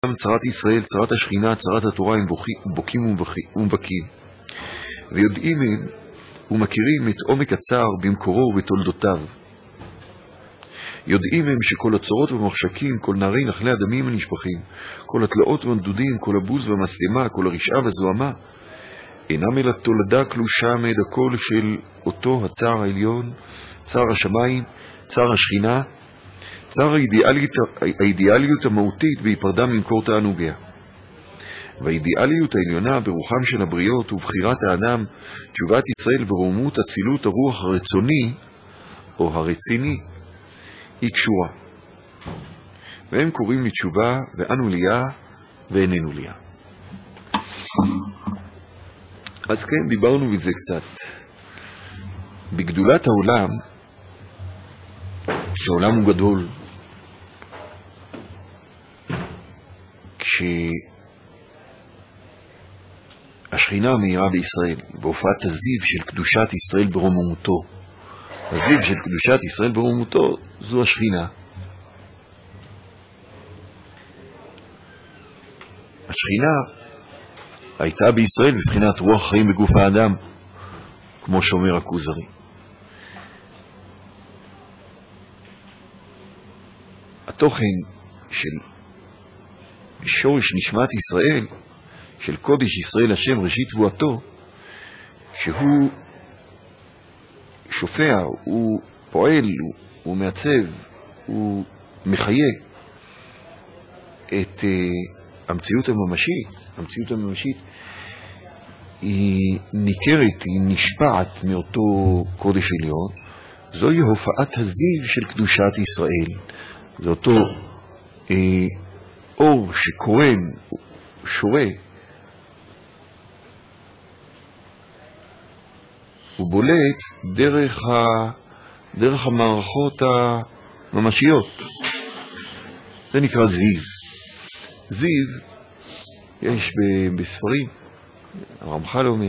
צרת ישראל, צרת השכינה, צרת התורה, הם בוקים ומבכים. ויודעים הם ומכירים את עומק הצער במקורו ובתולדותיו. יודעים הם שכל הצורות והמחשקים, כל נערי נחלי הדמים הנשפכים, כל התלאות והנדודים, כל הבוז והמסלמה, כל הרשעה והזוהמה, אינם אלא תולדה קלושה מעד הכל של אותו הצער העליון, צער השמיים, צער השכינה, צער האידיאליות המהותית בהיפרדה ממקור תענוגיה. והאידיאליות העליונה ברוחם של הבריות ובחירת האדם, תשובת ישראל ורוממות אצילות הרוח הרצוני או הרציני, היא קשורה. והם קוראים לתשובה ואנו ליה ואיננו ליה. אז כן, דיברנו בזה קצת. בגדולת העולם, שהעולם הוא גדול, כשהשכינה מהירה בישראל, בהופעת הזיו של קדושת ישראל ברוממותו, הזיו של קדושת ישראל ברוממותו זו השכינה. השכינה הייתה בישראל בבחינת רוח חיים בגוף האדם, כמו שאומר הכוזרי. התוכן של שורש נשמת ישראל, של קודש ישראל השם ראשית תבואתו, שהוא שופע, הוא פועל, הוא מעצב, הוא מחיה את המציאות הממשית. המציאות הממשית היא ניכרת, היא נשפעת מאותו קודש עליון. זוהי הופעת הזיו של קדושת ישראל. זה אותו אור שקורן, שורה, הוא בולט דרך המערכות הממשיות. זה נקרא זיו. זיו, יש בספרים, הרמח"ל אומר,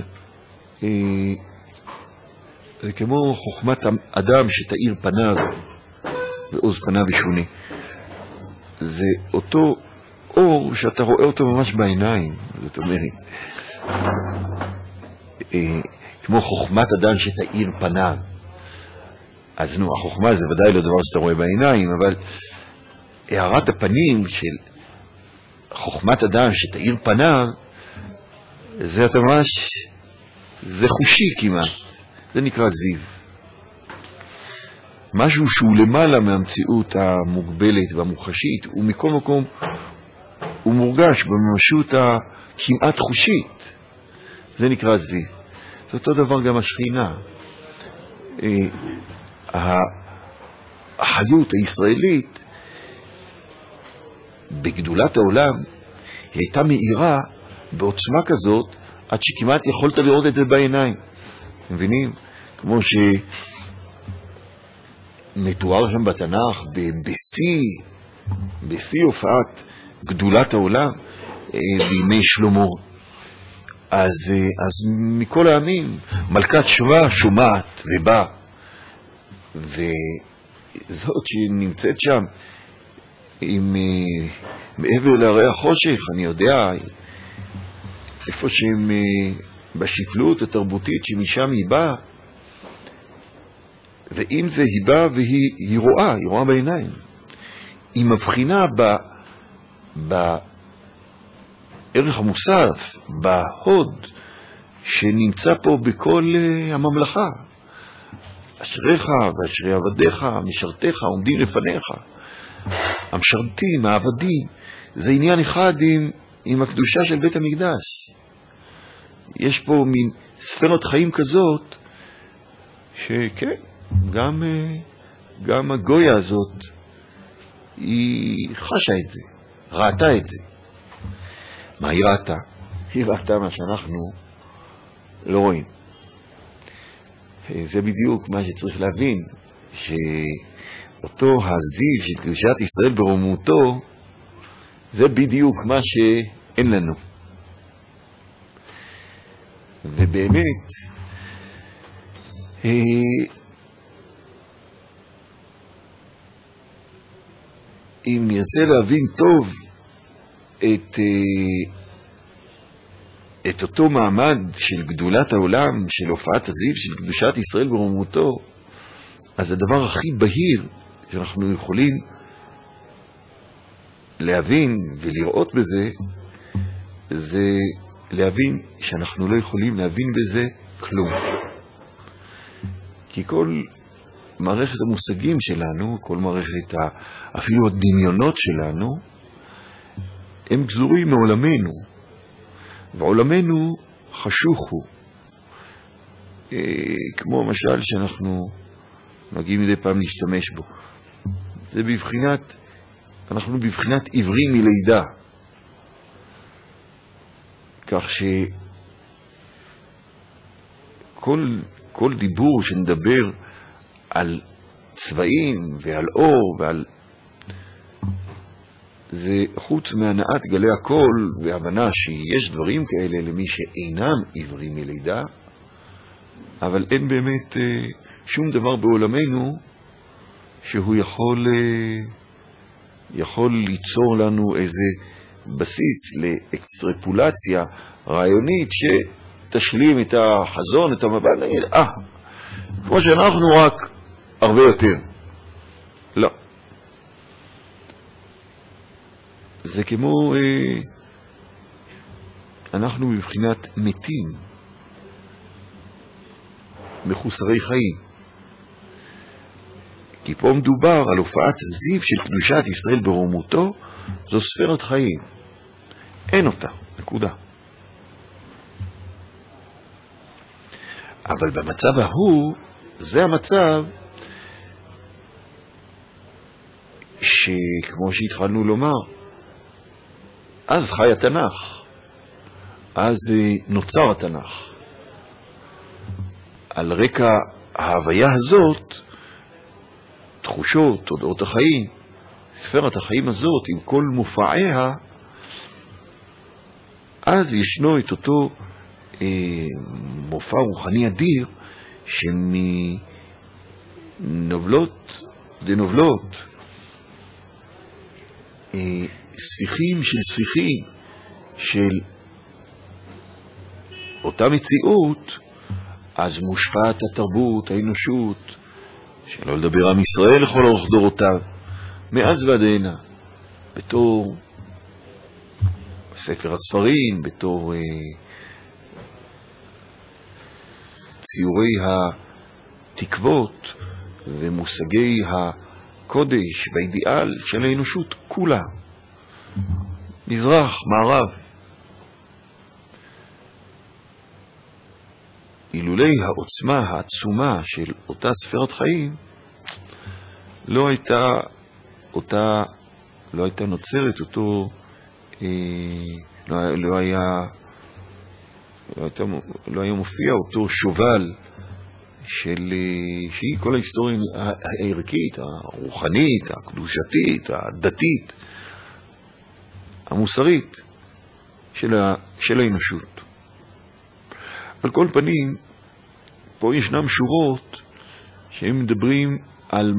זה כמו חוכמת אדם שתאיר פניו ועוז פניו ישונה. זה אותו אור שאתה רואה אותו ממש בעיניים, זאת אומרת, כמו חוכמת אדם שתאיר פניו. אז נו, החוכמה זה ודאי לא דבר שאתה רואה בעיניים, אבל הערת הפנים של חוכמת אדם שתאיר פניו, זה אתה ממש, זה חושי כמעט, זה נקרא זיו. משהו שהוא למעלה מהמציאות המוגבלת והמוחשית, ומכל מקום הוא מורגש בממשות הכמעט חושית, זה נקרא זיו. זה אותו דבר גם השכינה. החיות הישראלית בגדולת העולם היא הייתה מאירה בעוצמה כזאת עד שכמעט יכולת לראות את זה בעיניים. מבינים? כמו שמתואר שם בתנ"ך בשיא הופעת גדולת העולם בימי שלמה. אז מכל העמים מלכת שבא שומעת ובא, וזאת שנמצאת שם עם מעבר להרי החושך, אני יודע איפה שהם בשפלות התרבותית שמשם היא באה, ואם זה היא באה והיא רואה בעיניים, היא מבחינה בערך המוסף, בהוד שנמצא פה בכל הממלכה. אשריך ואשרי עבדיך, משרתיך עומדים לפניך. המשרתים, העבדים, זה עניין אחד עם הקדושה של בית המקדש. יש פה מין ספרת חיים כזאת, שכן, גם הגויה הזאת, היא חשה את זה, ראתה את זה. מה היא ראתה? היא ראתה מה שאנחנו לא רואים. זה בדיוק מה שצריך להבין, שאותו הזיו של קדושת ישראל ברוממותו, זה בדיוק מה שאין לנו. ובאמת, אם נרצה להבין טוב את אותו מעמד של גדולת העולם, של הופעת הזיו, של קדושת ישראל ברוממותו, אז הדבר הכי בהיר שאנחנו יכולים להבין ולראות בזה, זה להבין שאנחנו לא יכולים להבין בזה כלום. כי כל מערכת המושגים שלנו, כל מערכת אפילו הדמיונות שלנו, הם גזורים מעולמנו, ועולמנו חשוך הוא. כמו המשל שאנחנו מגיעים מדי פעם להשתמש בו. זה בבחינת, אנחנו בבחינת עברים מלידה. כך שכל דיבור שנדבר על צבעים ועל אור ועל... זה חוץ מהנעת גלי הקול והבנה שיש דברים כאלה למי שאינם עברים מלידה, אבל אין באמת שום דבר בעולמנו שהוא יכול ליצור לנו איזה בסיס לאקסטרפולציה רעיונית שתשלים את החזון, את המבט, נגיד, כמו שאנחנו רק הרבה יותר. לא. זה כמו, אנחנו מבחינת מתים, מחוסרי חיים. כי פה מדובר על הופעת זיו של קדושת ישראל ברוממותו, זו ספירת חיים. אין אותה, נקודה. אבל במצב ההוא, זה המצב שכמו שהתחלנו לומר, אז חי התנ"ך, אז נוצר התנ"ך. על רקע ההוויה הזאת, תחושות, תודעות החיים, ספירת החיים הזאת עם כל מופעיה, אז ישנו את אותו מופע רוחני אדיר שמנובלות דנובלות, ספיחים של ספיחים של אותה מציאות, אז מושפעת התרבות, האנושות, שלא לדבר עם ישראל לכל אורך דורותיו, מאז ועד הנה, בתור ספר הספרים, בתור ציורי התקוות ומושגי הקודש והאידיאל של האנושות כולה, מזרח, מערב. אילולי העוצמה העצומה של אותה ספירת חיים, לא הייתה נוצרת אותו, לא היה מופיע אותו שובל שהיא כל ההיסטוריה הערכית, הרוחנית, הקדושתית, הדתית, המוסרית של האנושות. על כל פנים, פה ישנם שורות שהם מדברים על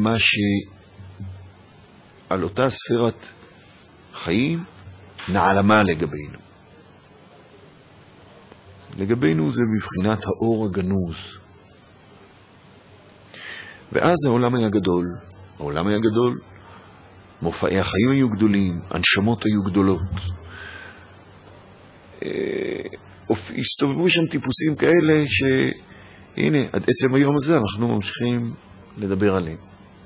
על אותה ספירת חיים נעלמה לגבינו. לגבינו זה מבחינת האור הגנוז. ואז העולם היה גדול. העולם היה גדול, מופעי החיים היו גדולים, הנשמות היו גדולות. הסתובבו שם טיפוסים כאלה שהנה, עד עצם היום הזה אנחנו ממשיכים לדבר עליהם.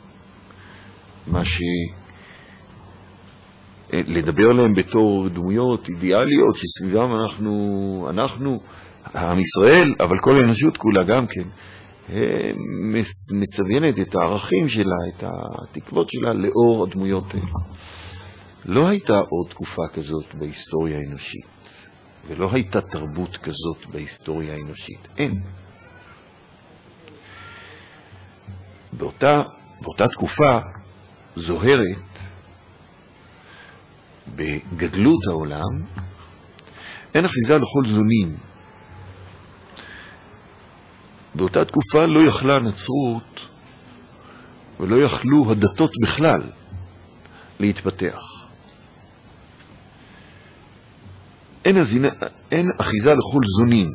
לדבר עליהם בתור דמויות אידיאליות שסביבם אנחנו, עם ישראל, אבל כל האנושות כולה גם כן, מצוויינת את הערכים שלה, את התקוות שלה לאור הדמויות האלה. לא הייתה עוד תקופה כזאת בהיסטוריה האנושית. ולא הייתה תרבות כזאת בהיסטוריה האנושית. אין. באותה תקופה זוהרת בגדלות העולם, אין אחיזה לכל זונים. באותה תקופה לא יכלה הנצרות ולא יכלו הדתות בכלל להתפתח. אין אחיזה לכל זונים.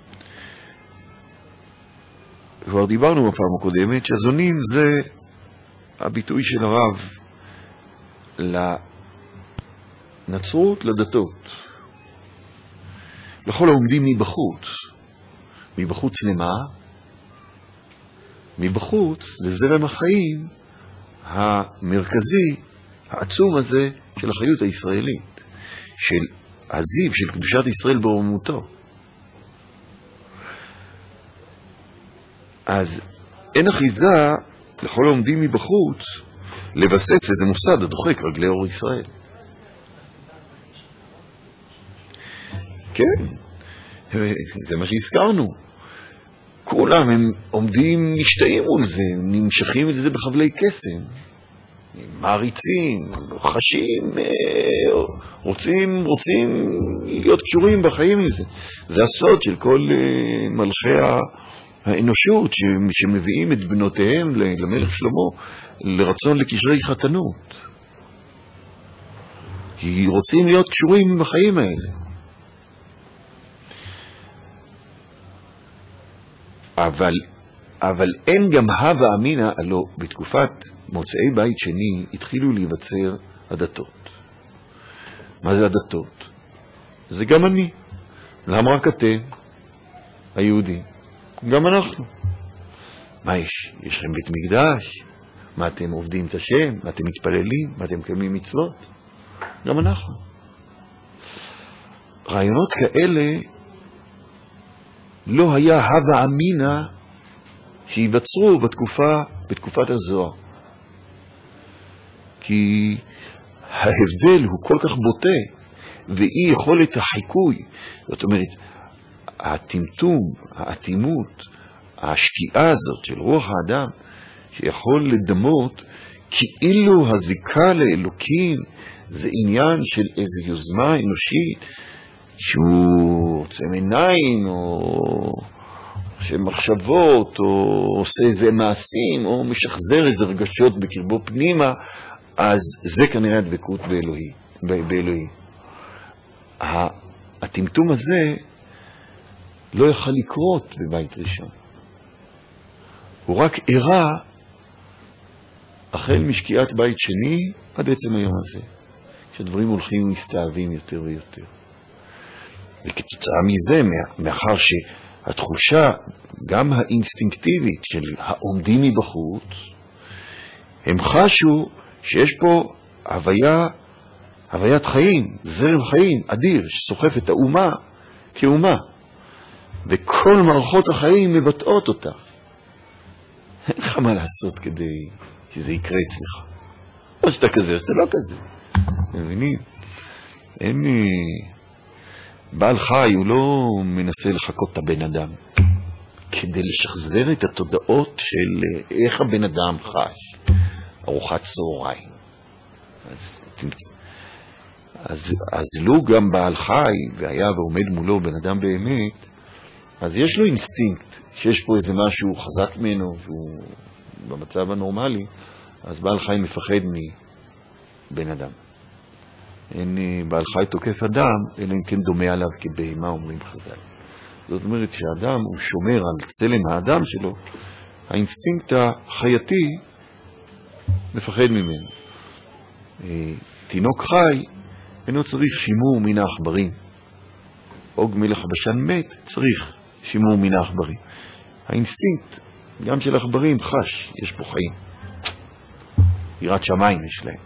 כבר דיברנו בפעם הקודמת שהזונים זה הביטוי של הרב לנצרות, לדתות. לכל העומדים מבחוץ למה? מבחוץ לזרם החיים המרכזי, העצום הזה של החיות הישראלית, של הזיו של קדושת ישראל ברוממותו. אז אין אחיזה לכל העומדים מבחוץ לבסס איזה מוסד הדוחק רגלי אור ישראל. כן, זה מה שהזכרנו. כולם הם עומדים, משתאים מול זה, נמשכים את זה בחבלי קסם, מעריצים, חשים, רוצים להיות קשורים בחיים עם זה. זה הסוד של כל מלכי האנושות שמביאים את בנותיהם למלך שלמה לרצון לקשרי חתנות. כי רוצים להיות קשורים בחיים האלה. אבל אין גם הווה אמינא, הלא בתקופת מוצאי בית שני התחילו להיווצר הדתות. מה זה הדתות? זה גם אני. למה רק אתם, היהודים? גם אנחנו. מה יש? יש לכם בית מקדש? מה אתם עובדים את השם? מה אתם מתפללים? מה אתם מקיימים מצוות? גם אנחנו. רעיונות כאלה לא היה הווה אמינא שיווצרו בתקופת הזוהר. כי ההבדל הוא כל כך בוטה, ואי יכולת החיקוי, זאת אומרת, הטמטום, האטימות, השקיעה הזאת של רוח האדם, שיכול לדמות כאילו הזיקה לאלוקים זה עניין של איזו יוזמה אנושית, שהוא עוצם עיניים, או שמחשבות, או עושה איזה מעשים, או משחזר איזה רגשות בקרבו פנימה, אז זה כנראה הדבקות באלוהים. הטמטום הזה לא יוכל לקרות בבית ראשון. הוא רק אירע החל משקיעת בית שני עד עצם היום הזה, כשהדברים הולכים ומסתאבים יותר ויותר. וכתוצאה מזה, מאחר שהתחושה גם האינסטינקטיבית של העומדים מבחוץ, הם חשו שיש פה הוויית חיים, זרם חיים אדיר שסוחף את האומה כאומה, וכל מערכות החיים מבטאות אותה. אין לך מה לעשות כדי שזה יקרה אצלך. או שאתה כזה, או שאתה לא כזה. מבינים? בעל חי הוא לא מנסה לחכות את הבן אדם כדי לשחזר את התודעות של איך הבן אדם חש. ארוחת צהריים. אז לו גם בעל חי והיה ועומד מולו בן אדם באמת, אז יש לו אינסטינקט שיש פה איזה משהו חזק ממנו והוא במצב הנורמלי, אז בעל חי מפחד מבן אדם. אין בעל חי תוקף אדם, אלא אם כן דומה עליו כבהמה, אומרים חז"ל. זאת אומרת שהאדם הוא שומר על צלם האדם שלו, האינסטינקט החייתי מפחד ממנו. תינוק חי אינו צריך שימור מן העכברים. עוג מלך הבשן מת, צריך שימור מן העכברים. האינסטינקט גם של העכברים חש, יש פה חיים. יראת שמיים יש להם.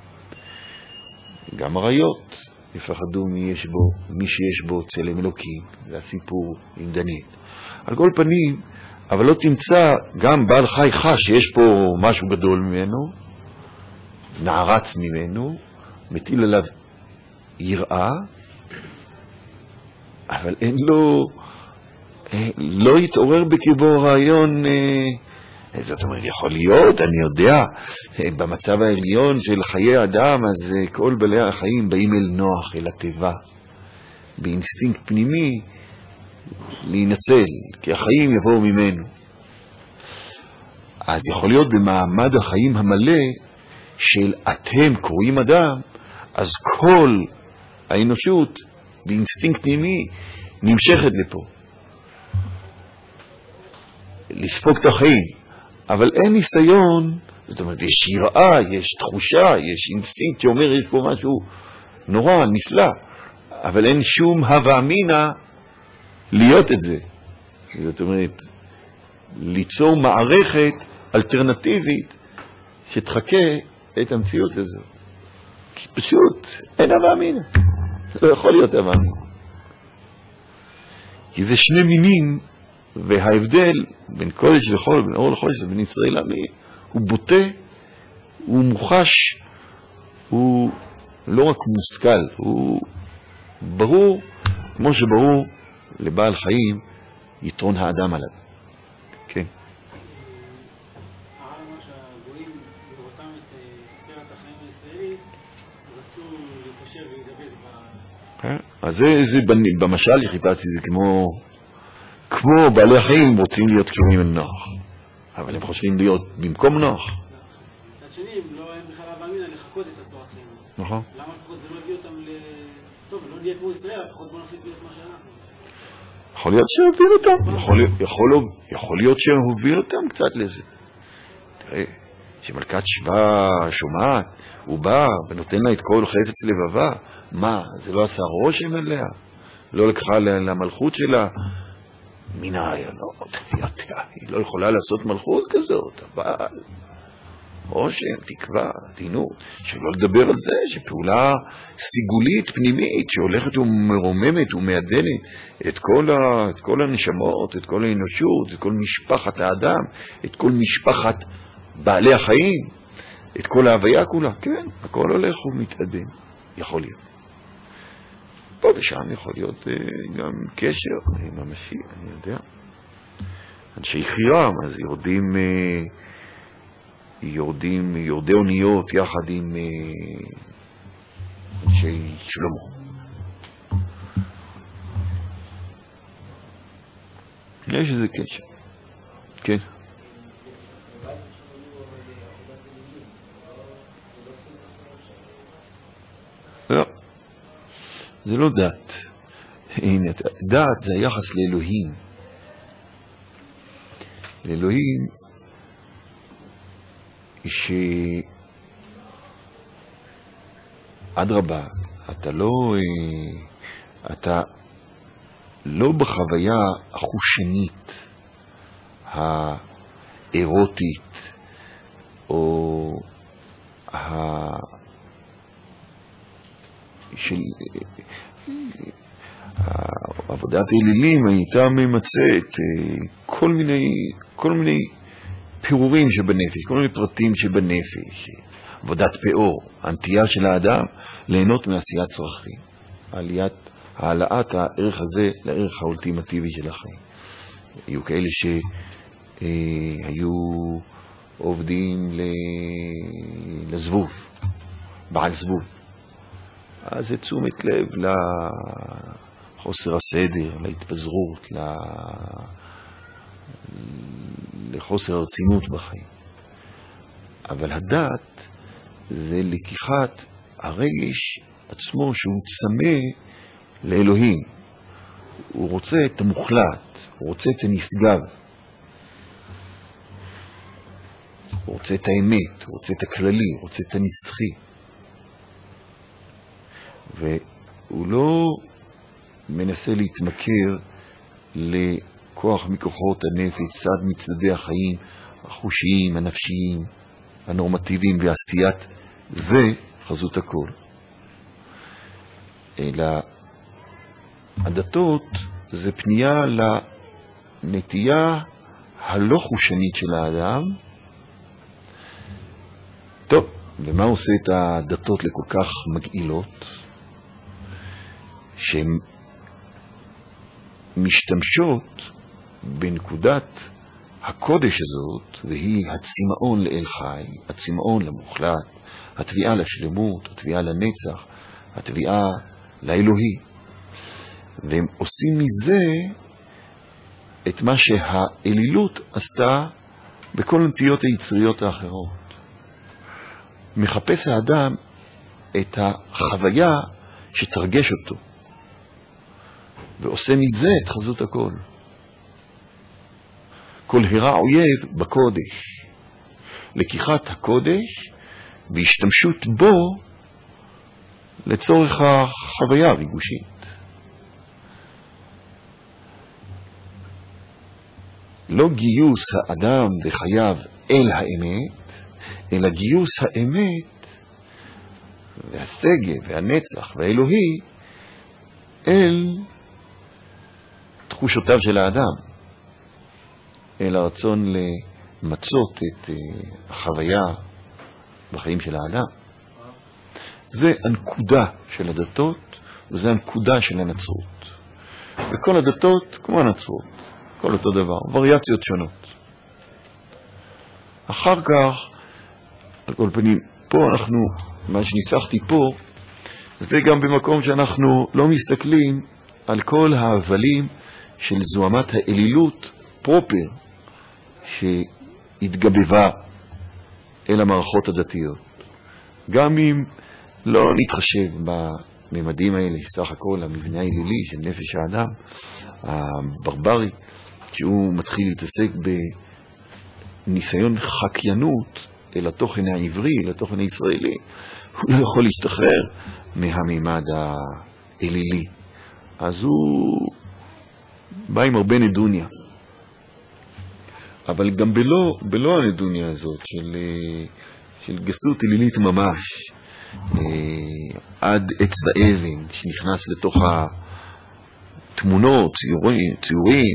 גם הריות יפחדו מי שיש בו צלם אלוקים. זה הסיפור עם דניאל. על כל פנים, אבל לא תמצא גם בעל חי חש שיש פה משהו גדול ממנו, נערץ ממנו, מטיל עליו יראה, אבל אין לו, לא יתעורר בקרבו רעיון, זאת אומרת, יכול להיות, אני יודע, במצב העליון של חיי האדם, אז כל בעלי החיים באים אל נוח, אל הטבע, באינסטינקט פנימי, להינצל, כי החיים יבואו ממנו. אז יכול להיות במעמד החיים המלא של אתם קוראים אדם, אז כל האנושות באינסטינקט פנימי, נמשכת לפה. לספוג את החיים. אבל אין ניסיון, זאת אומרת, יש יראה, יש תחושה, יש אינסטינקט שאומר, יש פה משהו נורא, נפלא. אבל אין שום הווה אמינה להיות את זה. זאת אומרת, ליצור מערכת אלטרנטיבית שתחכה את המציאות הזו. כי פשוט אין הווה אמינה. לא יכול להיות הווה אמינה. כי זה שני מינים, וההבדל בין קודש לחול, בין אור לחודש ובין ישראל לעמי, הוא בוטה, הוא מוחש, הוא לא רק מושכל, הוא ברור, כמו שברור לבעל חיים, יתרון האדם עליו. כן. הרב אמר שהגויים, בראותם את ספירת החיים הישראלית, רצו לקשר ולדבק אז זה במשל חיפשתי, זה כמו בעלי החיים רוצים להיות קשורים עם נוח, אבל הם חושבים להיות במקום נוח. מצד שני, הם לא הם בכלל הווה אמינה לחכות את הספירת חיים. נכון. למה לפחות זה לא הביא אותם טוב, לא נהיה כמו ישראל, לפחות בוא נפסיק להיות מה שאנחנו. יכול להיות שהוביל אותם, יכול להיות שהוביל אותם קצת לזה. תראה, שמלכת שבא שומעת, הוא בא ונותן לה את כל חפץ לבבה, מה, זה לא עשה רושם עליה? לא לקחה למלכות שלה? מן העיינות, היא לא יכולה לעשות מלכות כזאת, אבל רושם, תקווה, עדינות, שלא לדבר על זה שפעולה סיגולית פנימית שהולכת ומרוממת ומעדנת את כל הנשמות, את כל האנושות, את כל משפחת האדם, את כל משפחת בעלי החיים, את כל ההוויה כולה, כן, הכל הולך ומתעדן, יכול להיות. פה ושם יכול להיות גם קשר ממשי, אני יודע. אנשי חירם, אז יורדי אוניות יחד עם אנשי שלמה. יש איזה קשר. כן. לא. זה לא דת. הנה, דת זה היחס לאלוהים. לאלוהים אדרבה, אתה לא בחוויה החושנית, האירוטית, או עבודת האלילים הייתה ממצאת כל מיני פירורים שבנפש, כל מיני פרטים שבנפש, עבודת פאור, הנטייה של האדם ליהנות מעשיית צרכים, העלאת הערך הזה לערך האולטימטיבי של החיים. היו כאלה שהיו עובדים לזבוב, בעל זבוב. אז זה תשומת לב לחוסר הסדר, להתפזרות, לחוסר הרצינות בחיים. אבל הדת זה לקיחת הרגש עצמו שהוא צמא לאלוהים. הוא רוצה את המוחלט, הוא רוצה את הנשגב. הוא רוצה את האמת, הוא רוצה את הכללי, הוא רוצה את הנצחי. והוא לא מנסה להתמכר לכוח מכוחות הנפש, צד מצדדי החיים, החושיים, הנפשיים, הנורמטיביים ועשיית זה חזות הכל. אלא הדתות זה פנייה לנטייה הלא חושנית של האדם. טוב, ומה עושה את הדתות לכל כך מגעילות? שהן משתמשות בנקודת הקודש הזאת, והיא הצמאון לאל חי, הצמאון למוחלט, התביעה לשלמות, התביעה לנצח, התביעה לאלוהי. והם עושים מזה את מה שהאלילות עשתה בכל הנטיות היצריות האחרות. מחפש האדם את החוויה שתרגש אותו. ועושה מזה את חזות הכל. כל הרע אויב בקודש. לקיחת הקודש והשתמשות בו לצורך החוויה הריגושית. לא גיוס האדם וחייו אל האמת, אלא גיוס האמת והסגל והנצח והאלוהי אל תחושותיו של האדם, אל הרצון למצות את החוויה בחיים של האדם. זה הנקודה של הדתות, וזה הנקודה של הנצרות. וכל הדתות, כמו הנצרות, כל אותו דבר, וריאציות שונות. אחר כך, על כל פנים, פה אנחנו, מה שניסחתי פה, זה גם במקום שאנחנו לא מסתכלים על כל ההבלים של זוהמת האלילות פרופר, שהתגבבה אל המערכות הדתיות. גם אם לא נתחשב בממדים האלה, סך הכל המבנה האלילי של נפש האדם, הברברי, שהוא מתחיל להתעסק בניסיון חקיינות אל התוכן העברי, אל התוכן הישראלי, הוא לא יכול להשתחרר מהמימד האלילי. אז הוא בא עם הרבה נדוניה. אבל גם בלא הנדוניה הזאת של גסות אלילית ממש, עד עץ ואבן שנכנס לתוך התמונות, ציורים,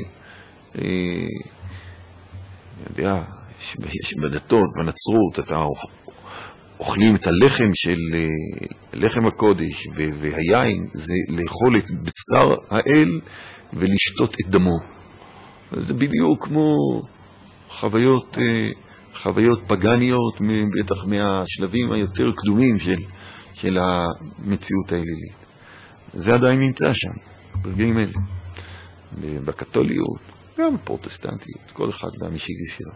יודע, בדתות, בנצרות, אתה אוכלים את הלחם של לחם הקודש והיין, זה לאכול את בשר האל ולשתות את דמו. זה בדיוק כמו חוויות פגניות, בטח מהשלבים היותר קדומים של המציאות האלילית. זה עדיין נמצא שם, ברגעים אלה. בקתוליות, גם בפרוטסטנטיות, כל אחד והמשיגי שלו.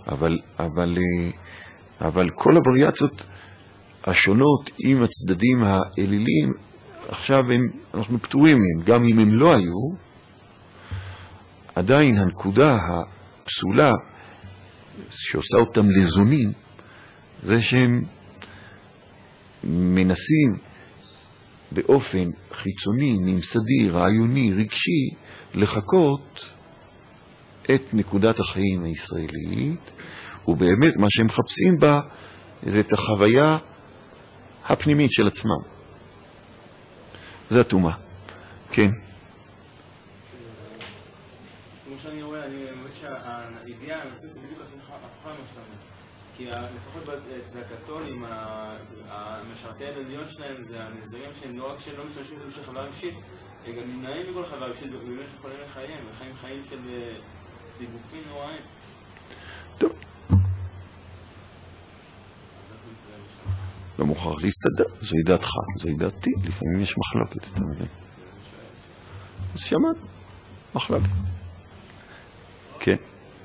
אבל כל הווריאציות השונות עם הצדדים האלילים, עכשיו אנחנו פטורים מהם. גם אם הם לא היו, עדיין הנקודה הפסולה שעושה אותם לזונים, זה שהם מנסים באופן חיצוני, ממסדי, רעיוני, רגשי, לחכות את נקודת החיים הישראלית, ובאמת מה שהם מחפשים בה זה את החוויה הפנימית של עצמם. זה התאומה. כן. כמו שאני רואה, אני מבין שהאידיאה הנצחית היא בדיוק הפכה ממה שאתה אומר. כי לפחות אצל הקתולים, המשרתי העליון שלהם זה הנזרים שהם לא רק שלא משתמשים בזה בשביל חוויה רגשית, הם גם נמנעים מכל חוויה רגשית במשך יכולים לחיים, וחיים חיים של סיגופים נוראים. טוב. לא מוכרח להסתדר, זוהי דעתך, זוהי דעתי, לפעמים יש מחלוקת, אתה מבין? אז שמעת, מחלוקת. כן.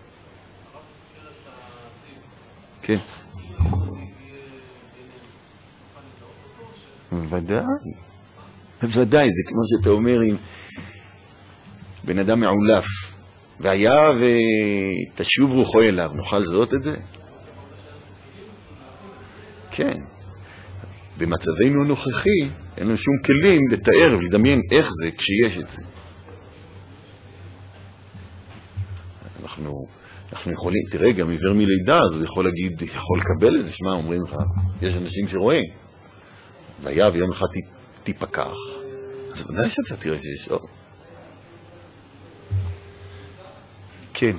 כן. ודאי. ודאי, זה כמו שאתה אומר עם בן אדם מעולף, והיה ותשוב רוחו אליו, נוכל לזהות את זה? כן. במצבנו הנוכחי, אין לנו שום כלים לתאר ולדמיין איך זה כשיש את זה. אנחנו יכולים, תראה, גם עיוור מלידה, אז הוא יכול להגיד, יכול לקבל את זה, שמה, אומרים לך, יש אנשים שרואים, והיה ויום אחד תיפקח, אז ודאי שאתה תראה שיש אור. כן.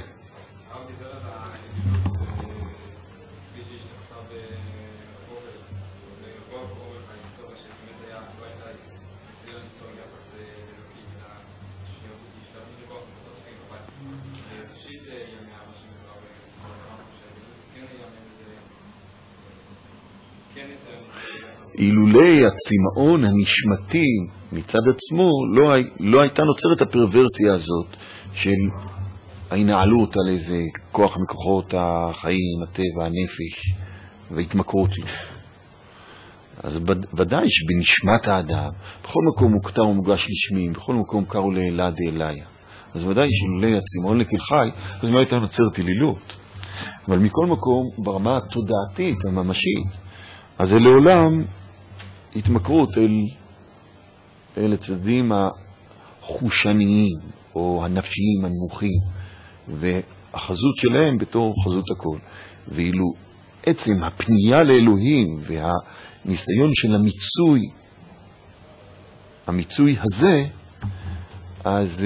אילולי הצמאון הנשמתי מצד עצמו לא הייתה נוצרת הפרוורסיה הזאת של ההנעלות על איזה כוח מכוחות החיים, הטבע, הנפש והתמכרות לו. אז ודאי שבנשמת האדם, בכל מקום הוא כתר ומוגש לשמים, בכל מקום קראו לאלה דאליה. אז ודאי שלולא הצימון לקל חי, אז מה הייתה נוצרת אלילות? אבל מכל מקום, ברמה התודעתית, הממשית, אז זה לעולם התמכרות אל הצדדים החושניים, או הנפשיים הנמוכים, והחזות שלהם בתור חזות הכל. ואילו עצם הפנייה לאלוהים והניסיון של המיצוי הזה, אז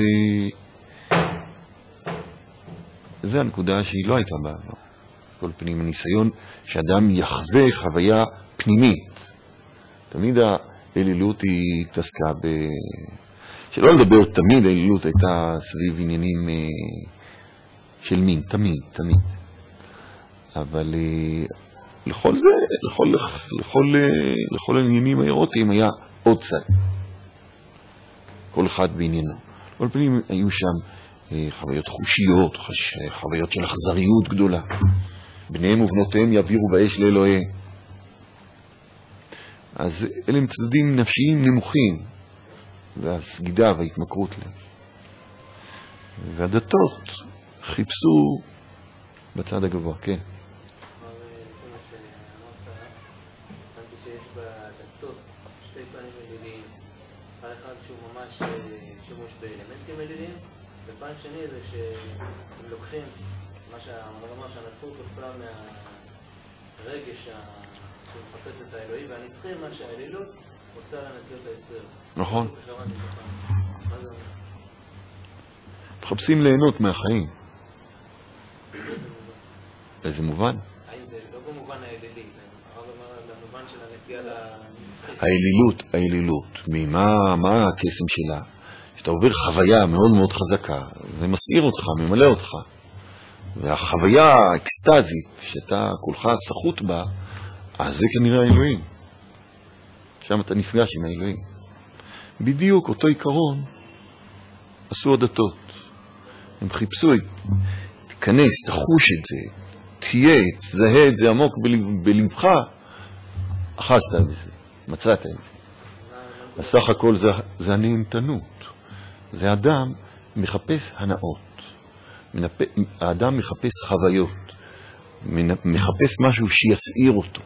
זה הנקודה שהיא לא הייתה בעבר. כל פנים, הניסיון שאדם יחווה חוויה פנימית. תמיד האלילות היא התעסקה שלא לדבר תמיד, האלילות הייתה סביב עניינים של מין, תמיד. אבל לכל זה, לכל העניינים האירוטיים היה עוד צד. כל אחד בעניינו. כל פנים היו שם חוויות חושיות, חוויות של אכזריות גדולה. בניהם ובנותיהם יעבירו באש לאלוהי. אז אלה הם צדדים נפשיים נמוכים, והסגידה וההתמכרות להם. והדתות חיפשו בצד הגבוה, כן. שיש בדתות שתי פנים אליליים, פן אחד שהוא ממש שימוש באלמנטים אליליים, ופן שני זה שהם לוקחים מה שהנצרות עושה מהרגש שמחפש את האלוהי והנצחי, מה שהאלילות עושה על הנטיות היצר. נכון. מחפשים ליהנות מהחיים. איזה מובן? זה לא במובן האלילי, הרב אומר במובן של הנטייה לנצחית. האלילות, מה הקסם שלה? שאתה עובר חוויה מאוד מאוד חזקה, זה מסעיר אותך, ממלא אותך. והחוויה האקסטזית שאתה כולך סחוט בה, אז זה כנראה האלוהים. שם אתה נפגש עם האלוהים. בדיוק אותו עיקרון עשו הדתות. הם חיפשו, תיכנס, תחוש את זה, תהיה, תזהה את זה עמוק בלבך, אחזת את זה, מצאת את זה. הסך הכל זה הנהנתנות. זה אדם מחפש הנאות. האדם מחפש חוויות. מחפש משהו שיסעיר אותו.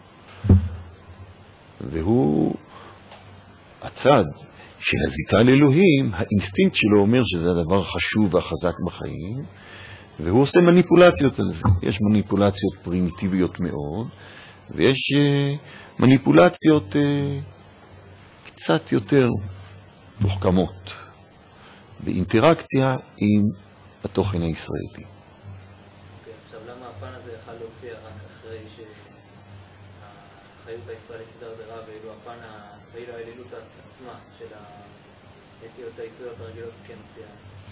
והוא הצד של הזיקה לאלוהים, האינסטינקט שלו אומר שזה הדבר החשוב והחזק בחיים, והוא עושה מניפולציות על זה. יש מניפולציות פרימיטיביות מאוד, ויש מניפולציות קצת יותר מוחכמות, באינטראקציה עם התוכן הישראלי. עכשיו, למה הפן הזה יכל להופיע רק אחרי שהחיות הישראלית דרדרה, ואילו האלילות עצמה של הנטיות היצריות הרגילות כן הופיעה?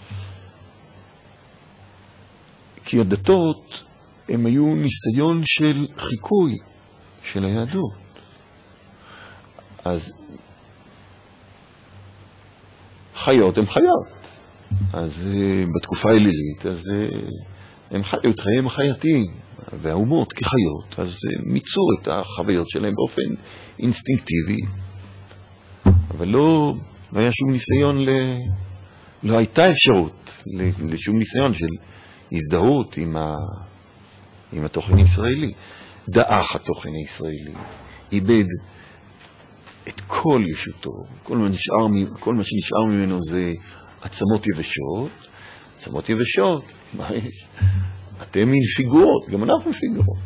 כי הדתות הם היו ניסיון של חיקוי של היהדות. אז חיות הם חיות. אז בתקופה האלילית, אז הם חיו את חייהם החייתיים, והאומות כחיות, אז מיצו את החוויות שלהם באופן אינסטינקטיבי. אבל לא היה שום ניסיון, לא הייתה אפשרות לשום ניסיון של הזדהות עם התוכן הישראלי. דאח התוכן הישראלי, איבד את כל ישותו, כל מה שנשאר ממנו זה עצמות יבשות. עצמות יבשות, מה יש? אתם מין פיגורות, גם אנחנו פיגורות.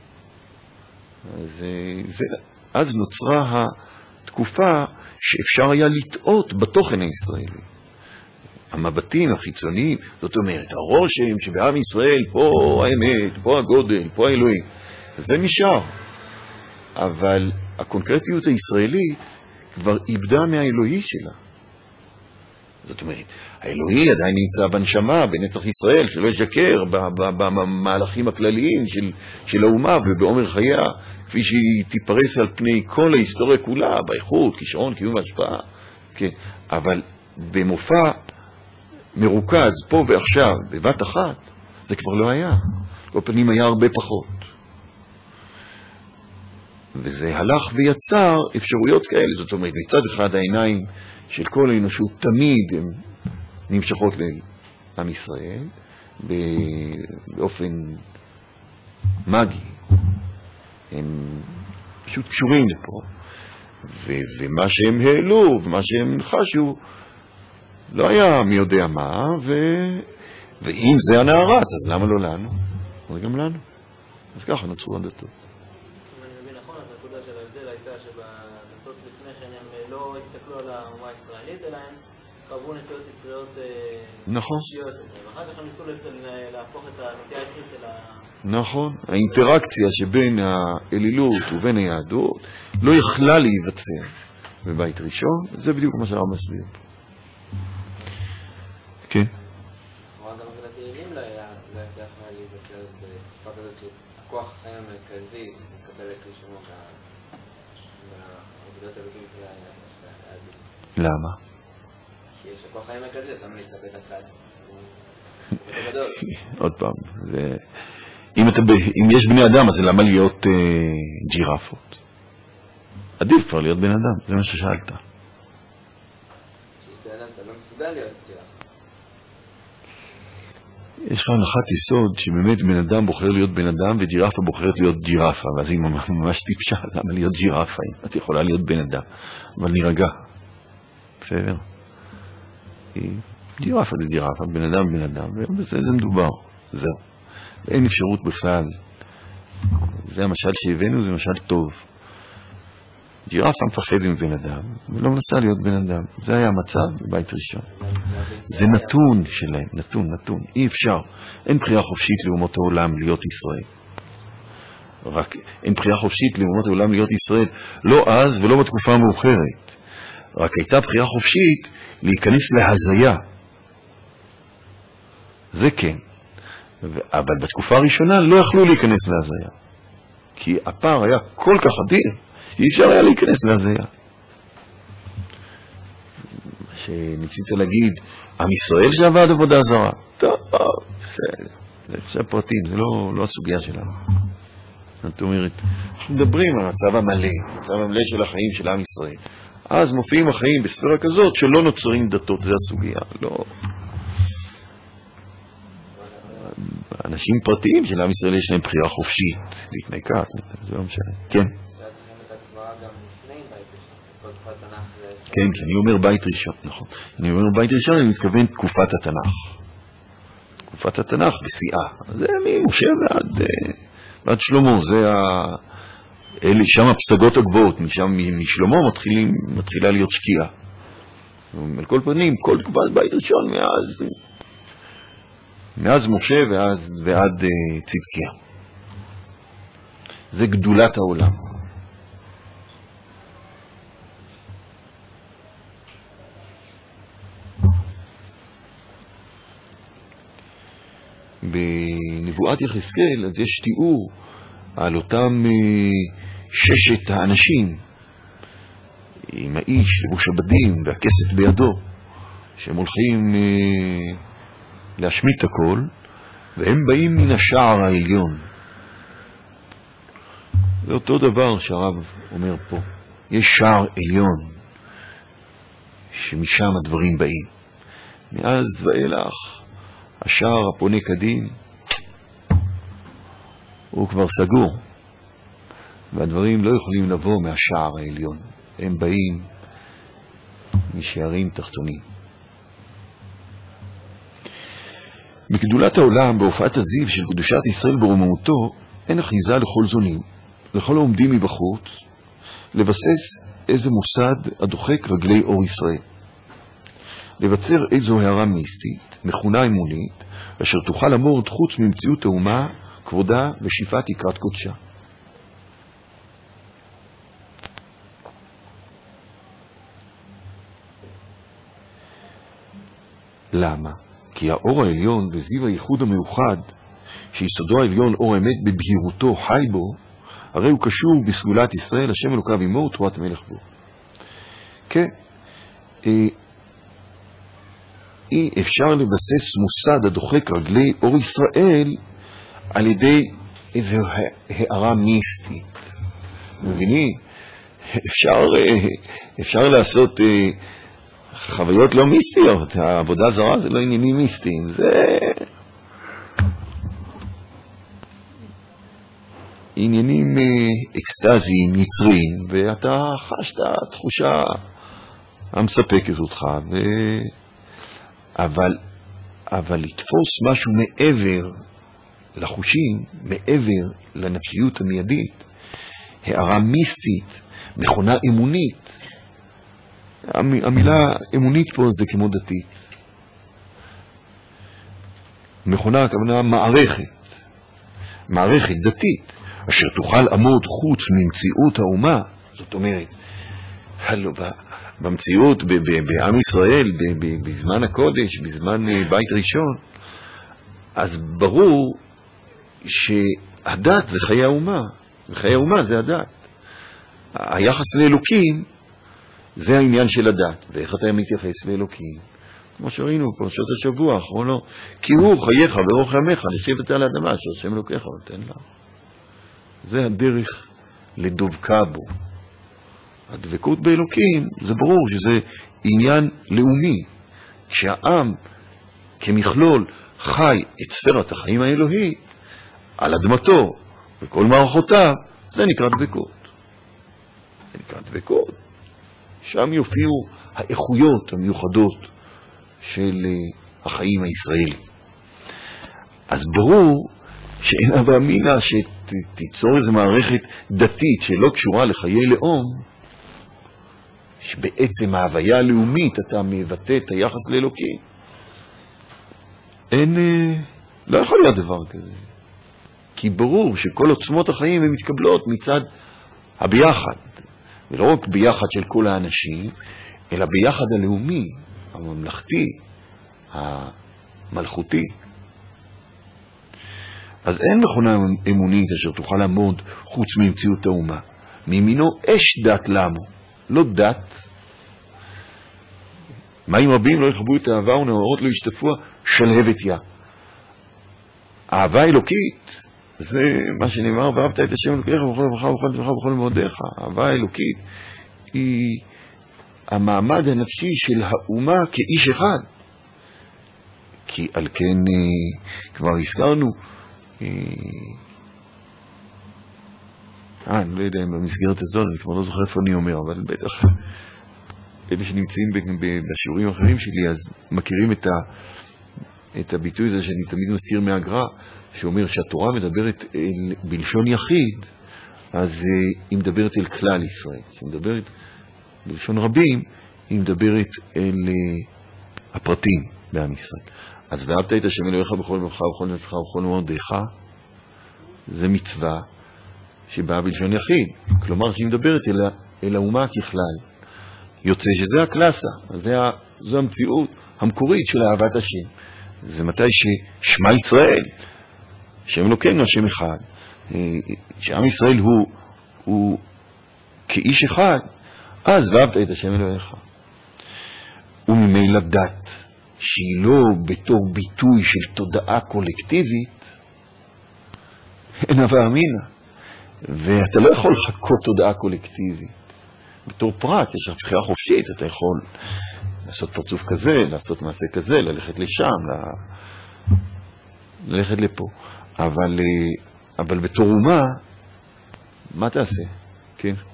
אז נוצרה התקופה שאפשר היה לטעות בתוכן הישראלי. המבטים החיצוניים, זאת אומרת, הרושם שבעם ישראל פה האמת, פה הגודל, פה האלוהים, זה נשאר. אבל הקונקרטיות הישראלית כבר איבדה מהאלוהי שלה. זאת אומרת, האלוהי עדיין נמצא בנשמה, בנצח ישראל, שלא ישקר במהלכים הכלליים של האומה ובעומר חייה, כפי שהיא תיפרס על פני כל ההיסטוריה כולה, באיכות, כישרון, קיום והשפעה. כן. אבל במופע מרוכז פה ועכשיו, בבת אחת, זה כבר לא היה. כל פנים היה הרבה פחות. וזה הלך ויצר אפשרויות כאלה. זאת אומרת, מצד אחד העיניים של כל האנושות תמיד הן נמשכות לעם ישראל באופן מגי. הם פשוט קשורים לפה. ומה שהם העלו ומה שהם חשו לא היה מי יודע מה, ואם זה הנערץ, אז למה לא לנו? זה גם לנו. אז ככה נוצרו הדתות. אם אני מבין נכון, אז הנקודה של ההבדל הייתה שבדתות לפני כן הם לא הסתכלו על האומה הישראלית, אלא הם חוו נטיות יצריות אישיות. ואחר כך הם ניסו להפוך את הנטייה היצרית אל ה... נכון. האינטראקציה שבין האלילות ובין היהדות לא יכלה להיווצר בבית ראשון. זה בדיוק מה שהרב מסביר. כן. אבל גם ולתהילים לא יכלה להיווצר בתקופה כזאת שהכוח החיים המרכזי מקבל את ראשונו בעבודת אלוקים של היהדות. למה? כי יש הכוח החיים המרכזי, אז למה להסתפק הצד? עוד פעם, אם יש בני אדם, אז למה להיות ג'ירפות? עדיף כבר להיות בן אדם, זה מה ששאלת. שיש בן אדם, אתה לא מסוגל להיות ג'ירפה. יש לך הנחת יסוד שבאמת בן אדם בוחר להיות בן אדם וג'ירפה בוחרת להיות ג'ירפה, ואז היא ממש טיפשה, למה להיות ג'ירפה? את יכולה להיות בן אדם, אבל נירגע. בסדר? ג'ירפה זה ג'ירפה, בן אדם בן אדם, ובזה זה מדובר. זהו. אין אפשרות בכלל. זה המשל שהבאנו, זה משל טוב. ג'ירפה מפחד מבן אדם, ולא מנסה להיות בן אדם. זה היה המצב בבית ראשון. זה נתון שלהם, נתון. אי אפשר. אין בחירה חופשית לאומות העולם להיות ישראל. רק אין בחירה חופשית לאומות העולם להיות ישראל, לא אז ולא בתקופה המאוחרת. רק הייתה בחירה חופשית להיכנס להזיה. זה כן. אבל בתקופה הראשונה לא יכלו להיכנס להזיה. כי הפער היה כל כך אדיר, אי אפשר היה להיכנס להזיה. שניסית להגיד, עם ישראל שעבד עבודה זרה. טוב, בסדר. זה עכשיו פרטים, זה לא הסוגיה שלנו. זאת אומרת, אנחנו מדברים על המצב המלא של החיים של עם ישראל. אז מופיעים החיים בספירה כזאת שלא נוצרים דתות, זה הסוגיה. לא... אנשים פרטיים של עם ישראל יש להם בחירה חופשית להתנהג כך, זה לא משנה. כן. כן, אני אומר בית ראשון, נכון. אני אומר בית ראשון, אני מתכוון תקופת התנ"ך. תקופת התנ"ך בשיאה. זה ממשה ועד שלמה, זה שם הפסגות הגבוהות, משלמה מתחילה להיות שקיעה. על כל פנים, כל תקופת בית ראשון מאז משה ועד צדקיה. זה גדולת העולם. בנבואת יחזקאל אז יש תיאור על אותם ששת האנשים עם האיש לבוש הבדים והכסת בידו, שהם הולכים להשמיט הכל, והם באים מן השער העליון. זה אותו דבר שהרב אומר פה. יש שער עליון שמשם הדברים באים. מאז ואילך השער הפונה קדים הוא כבר סגור, והדברים לא יכולים לבוא מהשער העליון. הם באים משערים תחתונים. בגדולת העולם, בהופעת הזיו של קדושת ישראל ברוממותו, אין אחיזה לכל זונים, לכל העומדים מבחוץ, לבסס איזה מוסד הדוחק רגלי אור ישראל. לבצר איזו הערה מיסטית, מכונה אמונית, אשר תוכל למורד חוץ ממציאות האומה, כבודה ושפעת יקרת קודשה. למה? כי האור העליון וזיו הייחוד המאוחד, שיסודו העליון אור האמת בבהירותו חי בו, הרי הוא קשור בסגולת ישראל, השם אלוקיו עמו ותורת המלך בו. כן, אי אפשר לבסס מוסד הדוחק רגלי אור ישראל על ידי איזו הערה מיסטית. מבינים? אפשר לעשות חוויות לא מיסטיות. העבודה זרה זה לא עניינים מיסטיים, זה עניינים אקסטזיים, יצריים, ואתה חשת תחושה המספקת אותך, אבל לתפוס משהו מעבר לחושים, מעבר לנפשיות המיידית, הערה מיסטית, מכונה אמונית. המילה אמונית פה זה כמו דתית. מכונה, הכוונה מערכת דתית, אשר תוכל עמוד חוץ ממציאות האומה. זאת אומרת, במציאות, בעם ישראל, בזמן הקודש, בזמן בית ראשון, אז ברור שהדת זה חיי האומה, וחיי האומה זה הדת. היחס לאלוקים זה העניין של הדת. ואיך אתה מתייחס לאלוקים? כמו שראינו פרשת השבוע האחרונות, כי הוא חייך ורוח ימיך לשבת על האדמה אשר השם אלוקיך נותן לה. זה הדרך לדבקה בו. הדבקות באלוקים, זה ברור שזה עניין לאומי. כשהעם כמכלול חי את ספרת החיים האלוהית על אדמתו וכל מערכותיו, זה נקרא דבקות. זה נקרא דבקות. שם יופיעו האיכויות המיוחדות של החיים הישראלים. אז ברור שאין הווה אמינא שתיצור איזו מערכת דתית שלא קשורה לחיי לאום, שבעצם ההוויה הלאומית אתה מבטא את היחס לאלוקים. לא יכול להיות דבר כזה. כי ברור שכל עוצמות החיים הן מתקבלות מצד הביחד. ולא רק ביחד של כל האנשים, אלא ביחד הלאומי, הממלכתי, המלכותי. אז אין מכונה אמונית אשר תוכל לעמוד חוץ ממציאות האומה. מימינו אש דת למו, לא דת. מים רבים לא יכבו את האהבה ונאורות לא ישטפוה, שלהבת יה. אהבה אלוקית, זה מה שנאמר, ואהבת את השם אלוקיך בכל לבך ובכל לבך ובכל מאודיך. האהבה האלוקית היא המעמד הנפשי של האומה כאיש אחד. כי על כן כבר הזכרנו, אני לא יודע אם במסגרת הזאת, אני כבר לא זוכר איפה אני אומר, אבל בטח אלה שנמצאים בשיעורים האחרים שלי, אז מכירים את הביטוי הזה שאני תמיד מזכיר מהגר"א, שאומר שהתורה מדברת בלשון יחיד, אז היא מדברת אל כלל ישראל. כשהיא מדברת בלשון רבים, היא מדברת אל הפרטים בעם ישראל. אז ואהבת את השם אלוהיך בכל לבבך ובכל נפשך ובכל מאודיך, זה מצווה שבאה בלשון יחיד. כלומר, שהיא מדברת אל האומה ככלל. יוצא שזה הקלאסה, זו המציאות המקורית של אהבת השם. זה מתי ששמה ישראל, שם אלוקינו השם אחד, שעם ישראל הוא כאיש אחד, אז ואהבת את השם אלוהיך. וממילא דת, שהיא לא בתור ביטוי של תודעה קולקטיבית, אין הווה אמינא. ואתה לא יכול לחכות תודעה קולקטיבית. בתור פרט, יש לך בחירה חופשית, אתה יכול לעשות פרצוף כזה, לעשות מעשה כזה, ללכת לשם, ללכת לפה. אבל בתור אומה, מה תעשה? כן? האם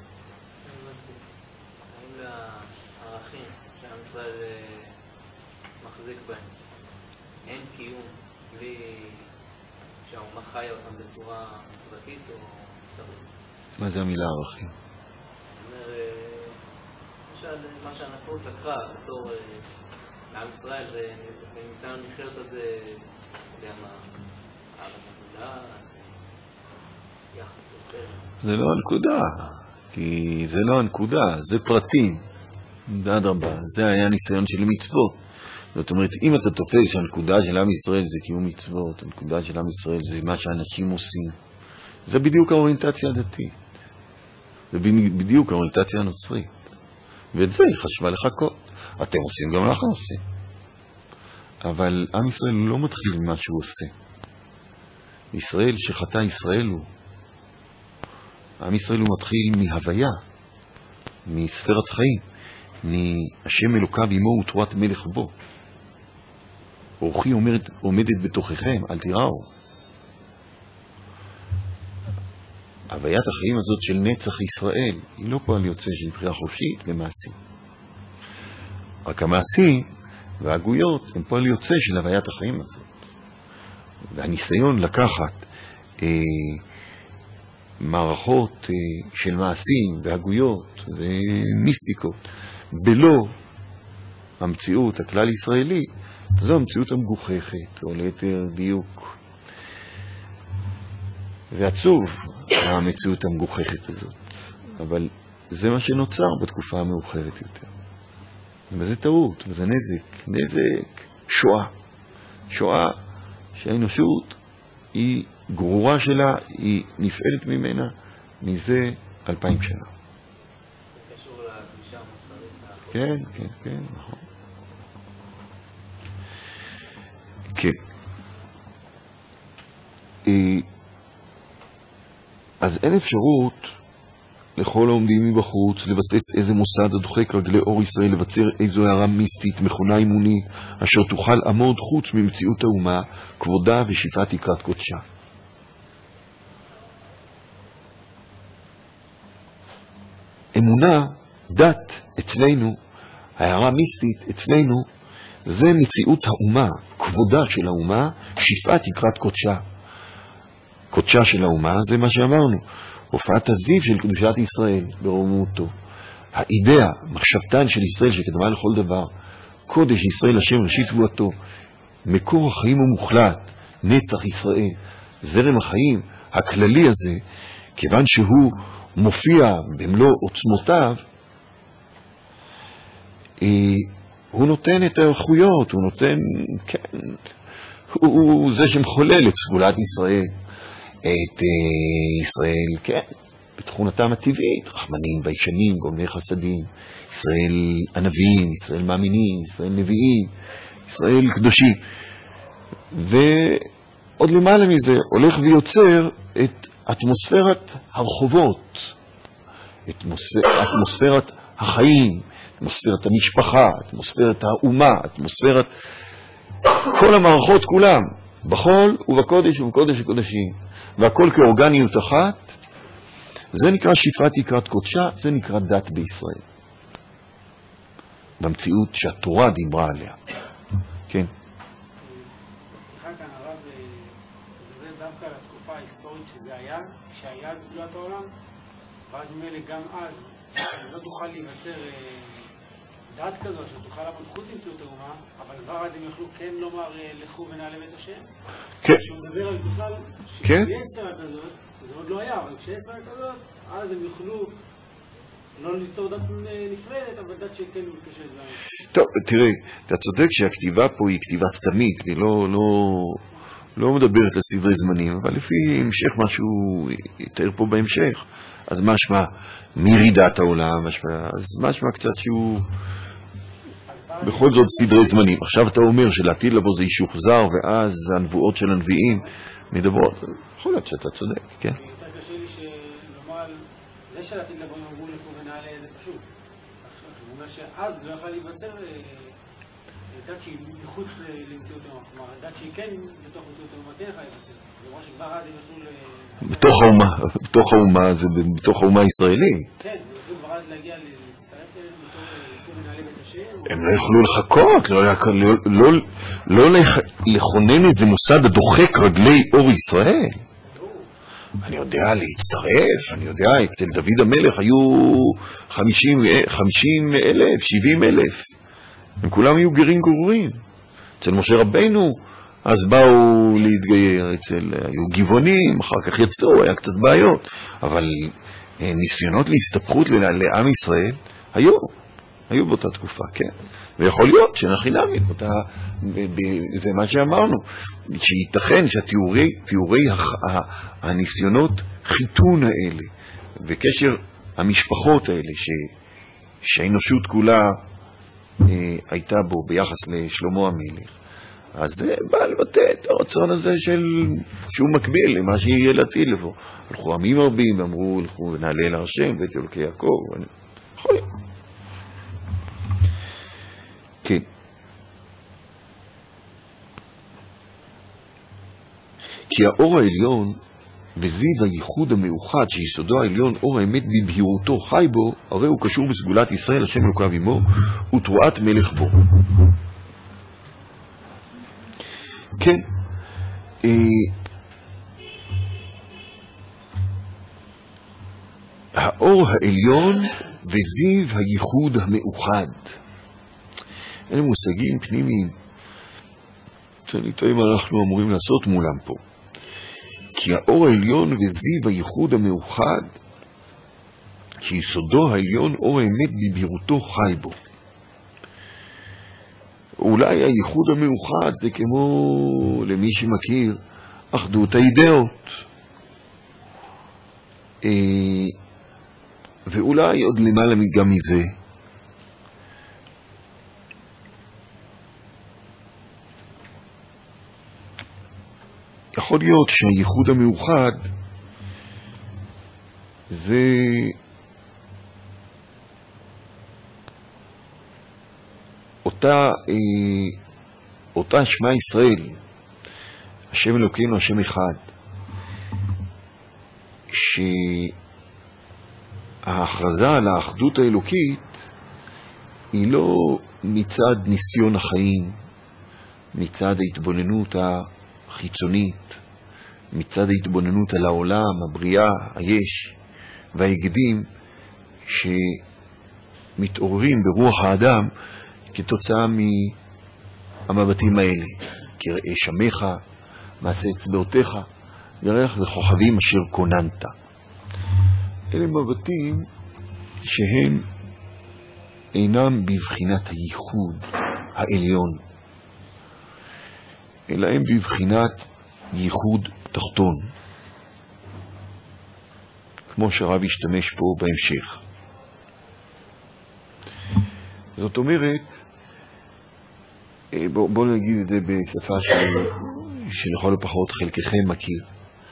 לערכים שעם ישראל מחזיק בהם אין קיום בלי שהאומה חיה אותם בצורה צבאית או מוסרית? מה זה המילה ערכים? למשל, מה שהנצרות לקחה בתור לעם ישראל וניסיון לחיות את זה גם העבודה, יחס יותר. זה לא הנקודה, כי זה לא הנקודה, זה פרטים. באדרבה, זה היה ניסיון של מצוות. זאת אומרת, אם אתה תופס שהנקודה של עם ישראל זה קיום מצוות, הנקודה של עם ישראל זה מה שאנשים עושים, זה בדיוק האוריינטציה הדתית. זה בדיוק האוריינטציה הנוצרית. ואת זה היא חשבה לחכות. אתם עושים, גם אנחנו עושים. אבל עם ישראל לא מתחיל ממה שהוא עושה. ישראל שחטא ישראל הוא. עם ישראל הוא מתחיל מהוויה, מספרת חיים, מהשם אלוקיו עמו ותורת מלך בו. אורחי עומדת בתוככם, אל תיראו. הוויית החיים הזאת של נצח ישראל היא לא פועל יוצא של בחירה חופשית למעשים. רק המעשים וההגויות הם פועל יוצא של הוויית החיים הזאת. והניסיון לקחת מערכות של מעשים והגויות ומיסטיקות בלא המציאות הכלל ישראלית, זו המציאות המגוחכת, או ליתר דיוק. זה עצוב, המציאות המגוחכת הזאת, אבל זה מה שנוצר בתקופה המאוחרת יותר. וזה טעות, וזה נזק, שואה. שואה שהאנושות היא גרורה שלה, היא נפעלת ממנה מזה 2000 שנה. זה קשור לקדושה המוסרית. כן, נכון. כן. אז אין אפשרות לכל העומדים מבחוץ לבסס איזה מוסד הדוחק רגלי אור ישראל, לבצר איזו הערה מיסטית, מכונה אימונית, אשר תוכל עמוד חוץ ממציאות האומה, כבודה ושפעת יקרת קודשה. אמונה, דת אצלנו, הערה מיסטית אצלנו, זה מציאות האומה, כבודה של האומה, שפעת יקרת קודשה. קודשה של האומה זה מה שאמרנו, הופעת הזיו של קדושת ישראל ברוממותו. האידאה, מחשבתן של ישראל שקדמה לכל דבר, קודש ישראל השם ראשית תבואתו, מקור החיים המוחלט, נצח ישראל, זרם החיים הכללי הזה, כיוון שהוא מופיע במלוא עוצמותיו, הוא נותן את האיכויות, הוא נותן, כן, הוא זה שמחולל את סגולת ישראל, את ישראל, כן, בתכונתם הטבעית, רחמנים, ביישנים, גומלי חסדים, ישראל ענבים, ישראל מאמינים, ישראל נביאים, ישראל קדושים. ועוד למעלה מזה הולך ויוצר את אטמוספירת הרחובות, את אטמוספירת החיים, אטמוספירת המשפחה, אטמוספירת האומה, אטמוספירת כל המערכות כולם, בחול ובקודש ובקודש הקודשים, והכל כאורגניות אחת. זה נקרא שפעת יקרת קודשה, זה נקרא דת בישראל, במציאות שהתורה דיברה עליה. כן. סליחה כאן הרב, זה דווקא לתקופה ההיסטורית שזה היה, כשהיה בגלולת העולם, ואז מילא גם אז לא תוכל להיווצר דת כזו שתוכל לעבוד חוץ מציאות האומה, אבל כבר אז הם יוכלו כן לומר לכו ונעלה בית השם. כן. כשהוא מדבר על בכלל, כן. כשיש ספירה כזאת, זה עוד לא היה, אבל כשיש ספירה כזאת, אז הם יוכלו לא ליצור דת נפרדת, אבל דת שכן מתקשרת להם. טוב, תראה, אתה צודק שהכתיבה פה היא כתיבה סתמית, והיא לא מדברת על סדרי זמנים, אבל לפי המשך משהו יותר פה בהמשך, אז משמע מרידת העולם, אז משמע קצת שהוא בכל זאת סדרי זמנים. עכשיו אתה אומר שלעתיד לבוא זה ישוחזר, ואז הנבואות של הנביאים מדברות. יכול להיות שאתה צודק, כן? יותר קשה לי לומר על זה שלעתיד לבוא אמרו לכו ונעלה, זה פשוט. הוא אומר שאז לא יכולה להיווצר דת שהיא מחוץ למציאות האומה. כלומר, דת שהיא כן בתוך מציאות האומה כן יכולה להיווצר. זה אומר שכבר אז הם יוכלו בתוך האומה, זה בתוך האומה הישראלית. כן, הם יוכלו כבר אז להגיע להצטרף אלינו בתור לכו ונעלה בית השם. הם לא יכלו לחכות, לא לכונן איזה מוסד הדוחק רגלי אור ישראל. אני יודע להצטרף, אני יודע, אצל דוד המלך היו 50,000, 70,000. הם כולם היו גרים גרורים. אצל משה רבינו, אז באו להתגייר, היו גבעונים, אחר כך יצאו, היה קצת בעיות. אבל ניסיונות להסתפחות לעם ישראל היו באותה תקופה, כן. ויכול להיות שנחינמי, זה מה שאמרנו, שייתכן שהתיאורי הניסיונות חיתון האלה, וקשר המשפחות האלה, שהאנושות כולה הייתה בו ביחס לשלמה המלך, אז זה בא לבטא את הרצון הזה שהוא מקביל למה שיהיה לעתיד לבוא. הלכו עמים רבים, אמרו, הלכו נעלה אל השם, בית אלוקי יעקב, יכול להיות. כן. כי האור העליון וזיו הייחוד המאוחד שיסודו העליון אור האמת בבהירותו חי בו, הרי הוא קשור בסגולת ישראל, השם אלוקיו עמו, ותרועת מלך בו. כן. האור העליון וזיו הייחוד המאוחד. אלה מושגים פנימיים שאני טועה מה אנחנו אמורים לעשות מולם פה. כי האור העליון וזיו הייחוד המאוחד, כי יסודו העליון אור האמת בבהירותו חי בו. אולי הייחוד המאוחד זה כמו, למי שמכיר, אחדות האידאות. ואולי עוד למעלה גם מזה. יכול להיות שהייחוד המאוחד זה אותה שמע ישראל, השם אלוקינו, השם אחד, שההכרזה על האחדות האלוקית היא לא מצד ניסיון החיים, מצד ההתבוננות החיצונית, מצד ההתבוננות על העולם, הבריאה, היש וההיגדים שמתעוררים ברוח האדם כתוצאה מהמבטים האלה. כראה שמך, מעשה אצבעותיך, ירח וכוכבים אשר כוננת. אלה מבטים שהם אינם בבחינת הייחוד העליון, אלא הם בבחינת ייחוד תחתון, כמו שהרב ישתמש פה בהמשך. זאת אומרת, בואו נגיד את זה בשפה שלכל הפחות חלקכם מכיר.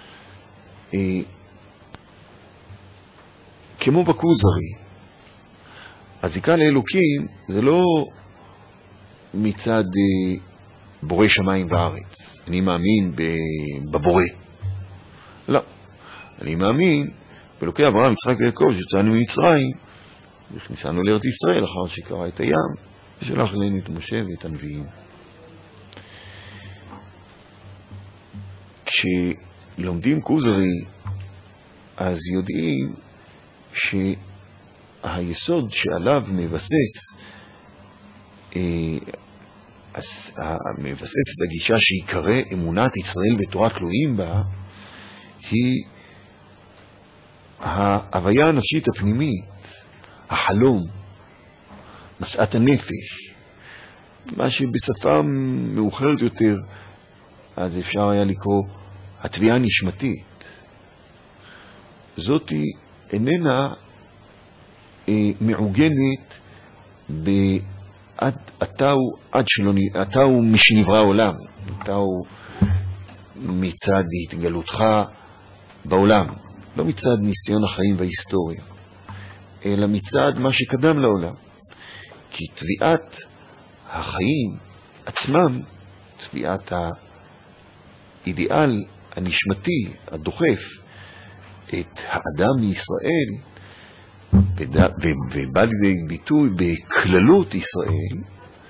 כמו בכוזרי, הזיקה לאלוקים זה לא מצד בורא שמיים וארץ. אני מאמין בבורא. לא. אני מאמין באלוקי אברהם, יצחק ויעקב שיצאנו ממצרים וכניסנו לארץ ישראל אחר שקרא את הים ושלח אלינו את משה ואת הנביאים. כשלומדים כוזרי אז יודעים שהיסוד שעליו מבסס את הגישה שיקרא אמונת ישראל ותורת אלוהים בה, היא ההוויה הנפשית הפנימית, החלום, משאת הנפש, מה שבשפה מאוחרת יותר אז אפשר היה לקרוא התביעה הנשמתית. זאת איננה מעוגנת אתה הוא משנברא העולם, אתה הוא מצד התגלותך בעולם, לא מצד ניסיון החיים וההיסטוריה, אלא מצד מה שקדם לעולם. כי תביעת החיים עצמם, תביעת האידיאל הנשמתי הדוחף את האדם מישראל ובא לידי ביטוי בכללות ישראל,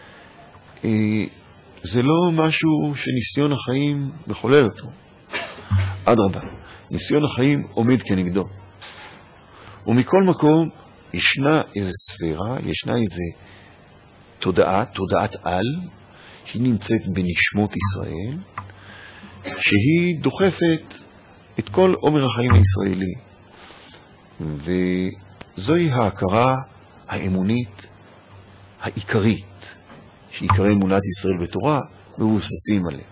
זה לא משהו שניסיון החיים מחולל אותו. אדרבה, ניסיון החיים עומד כנגדו. ומכל מקום ישנה איזו ספירה, ישנה איזו תודעת על, שהיא נמצאת בנשמות ישראל, שהיא דוחפת את כל עומר החיים הישראלי. וזוהי ההכרה האמונית העיקרית, שעיקרי אמונת ישראל בתורה מבוססים עליה.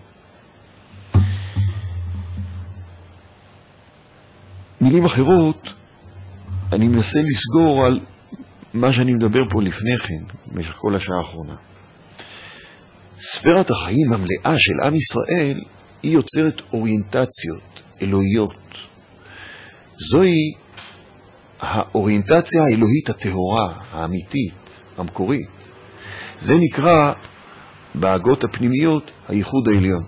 מילים אחרות, אני מנסה לסגור על מה שאני מדבר פה לפני כן, במשך כל השעה האחרונה. ספירת החיים המלאה של עם ישראל היא יוצרת אוריינטציות אלוהיות. זוהי האוריינטציה האלוהית הטהורה, האמיתית, המקורית. זה נקרא בהגות הפנימיות הייחוד העליון.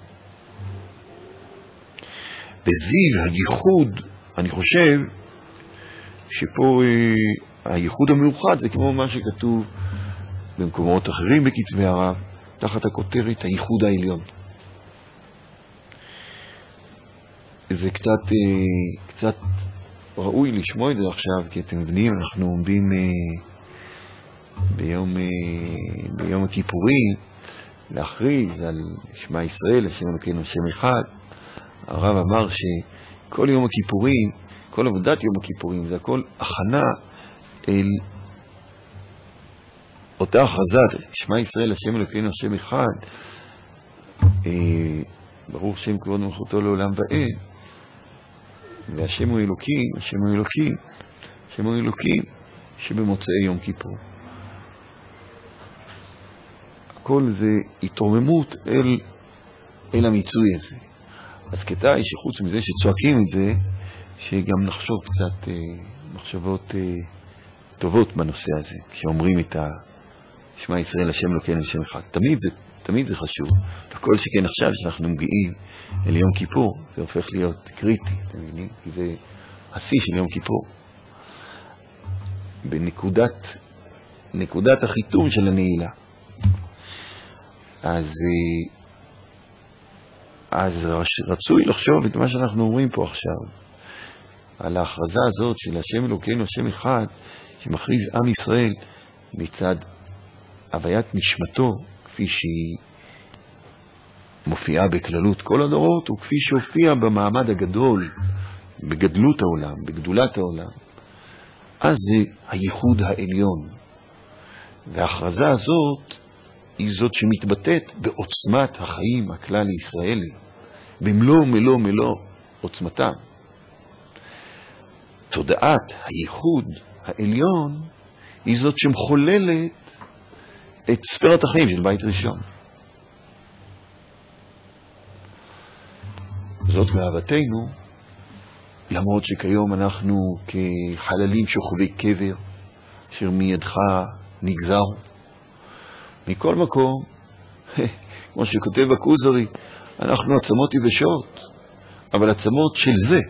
בזיו הייחוד, אני חושב שפה הייחוד המאוחד זה כמו מה שכתוב במקומות אחרים בכתבי הרב, תחת הכותרת הייחוד העליון. זה קצת ראוי לשמוע את זה עכשיו, כי אתם מבינים, אנחנו עומדים ביום הכיפורים להכריז על שמע ישראל, השם אלוקינו השם אחד. הרב אמר שכל יום הכיפורים, כל עבודת יום הכיפורים, זה הכל הכנה אל אותה הכרזת, שמע ישראל השם אלוקינו השם אחד, ברוך שם כבוד מלכותו לעולם ועד, והשם הוא אלוקים, השם הוא אלוקים, השם הוא אלוקים, שבמוצאי יום כיפור. הכל זה התרוממות אל המיצוי הזה. אז כדאי שחוץ מזה שצועקים את זה, שגם נחשוב קצת מחשבות טובות בנושא הזה, כשאומרים את שמע ישראל השם אלוקינו השם אחד. תמיד זה חשוב. לכל שכן עכשיו שאנחנו מגיעים אל יום כיפור, זה הופך להיות קריטי, אתם מבינים? כי זה השיא של יום כיפור. בנקודת החיתום של הנעילה. אז רצוי לחשוב את מה שאנחנו אומרים פה עכשיו, על ההכרזה הזאת של השם אלוקינו השם אחד, שמכריז עם ישראל מצד הוויית נשמתו, כפי שהיא מופיעה בכללות כל הדורות, וכפי שהופיעה במעמד הגדול, בגדלות העולם, בגדולת העולם. אז זה הייחוד העליון. וההכרזה הזאת היא זאת שמתבטאת בעוצמת החיים הכלל הישראלי, במלוא עוצמתם. תודעת הייחוד העליון היא זאת שמחוללת את ספירת החיים של בית ראשון. זאת מאהבתנו, למרות שכיום אנחנו כחללים שוכבי קבר, אשר מידך נגזר. מכל מקום, כמו שכותב הכוזרי, אנחנו עצמות יבשות, אבל עצמות של זה,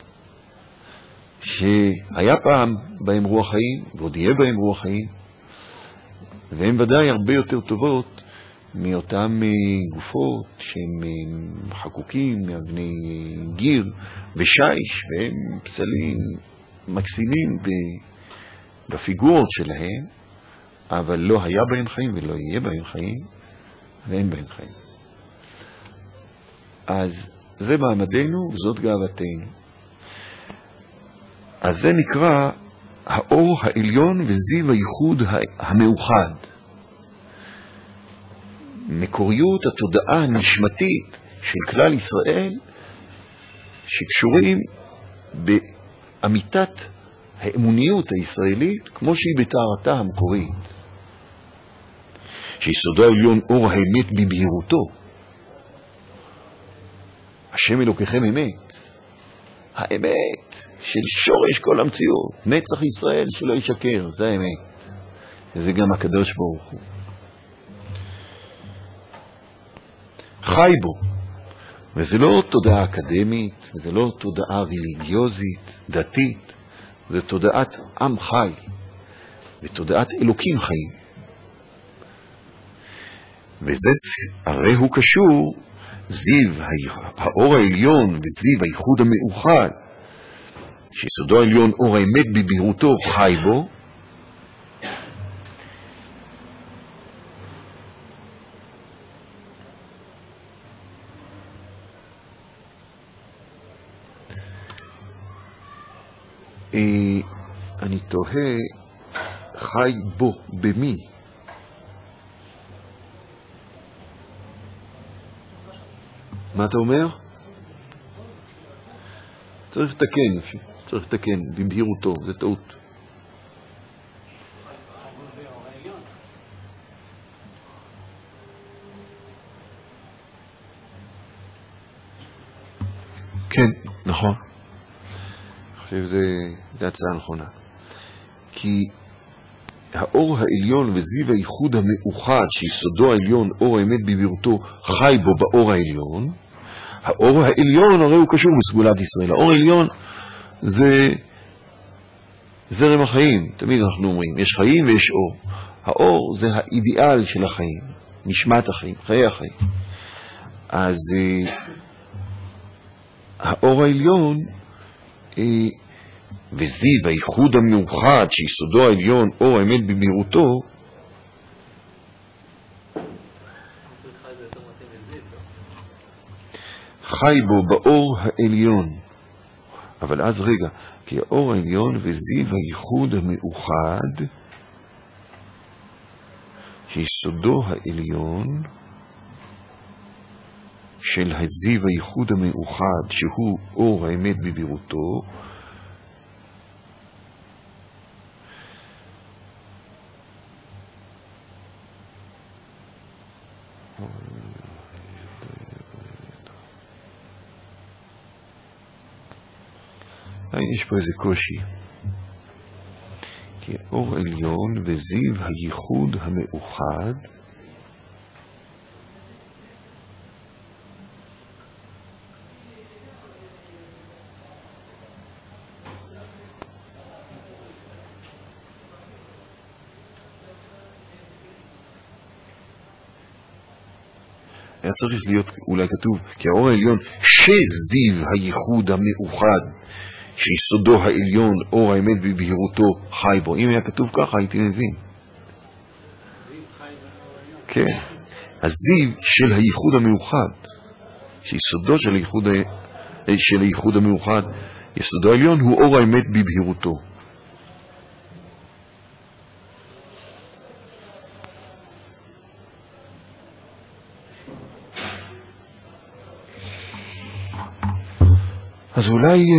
שהיה פעם בהם רוח חיים, ועוד יהיה בהם רוח חיים, והן ודאי הרבה יותר טובות מאותם גופות שהם חקוקים מאבני גיר ושיש, והם פסלים מקסימים בפיגורות שלהם, אבל לא היה בהם חיים ולא יהיה בהם חיים, ואין בהם חיים. אז זה מעמדנו וזאת גאוותנו. אז זה נקרא האור העליון וזיו הייחוד המאוחד. מקוריות התודעה הנשמתית של כלל ישראל, שקשורים באמיתת האמוניות הישראלית כמו שהיא בתארתה המקורית. שיסודו העליון אור האמת בבהירותו. השם אלוקיכם אמת. האמת של שורש כל המציאות. נצח ישראל שלא ישקר, זה האמת. וזה גם הקדוש ברוך הוא. חי בו. וזה לא תודעה אקדמית, וזה לא תודעה ריליגיוזית, דתית. זה תודעת עם חי. ותודעת אלוקים חיים. וזה הרי הוא קשור זיו האור העליון וזיו הייחוד המאוחד, שיסודו העליון אור האמת בבהירותו חי בו, אני תוהה חי בו במי? מה אתה אומר? צריך לתקן, צריך לתקן, בבהירותו, זה טעות. כן, נכון. אני חושב זה הצעה נכונה. כי האור העליון וזיו הייחוד המאוחד שיסודו העליון, אור האמת בבירותו, חי בו באור העליון. האור העליון הרי הוא קשור בסגולת ישראל. האור העליון זה זרם החיים. תמיד אנחנו אומרים, יש חיים ויש אור. האור זה האידיאל של החיים, נשמת החיים, חיי החיים. אז האור העליון וזיו הייחוד המאוחד שיסודו העליון, אור האמת בבירותו, חי בו באור העליון. אבל אז רגע, כי האור העליון וזיו הייחוד המאוחד שיסודו העליון של הזיו הייחוד המאוחד שהוא אור האמת בבירותו, יש פה איזה קושי. כי אור עליון וזיו הייחוד המאוחד היה צריך להיות אולי כתוב כי האור העליון שזיו הייחוד המאוחד שיסודו העליון, אור האמת בבהירותו, חי בו. אם היה כתוב ככה, הייתי מבין. זיו חי באור העליון. כן. הזיו של הייחוד המאוחד, שיסודו של הייחוד המאוחד, יסודו העליון, הוא אור האמת בבהירותו. אז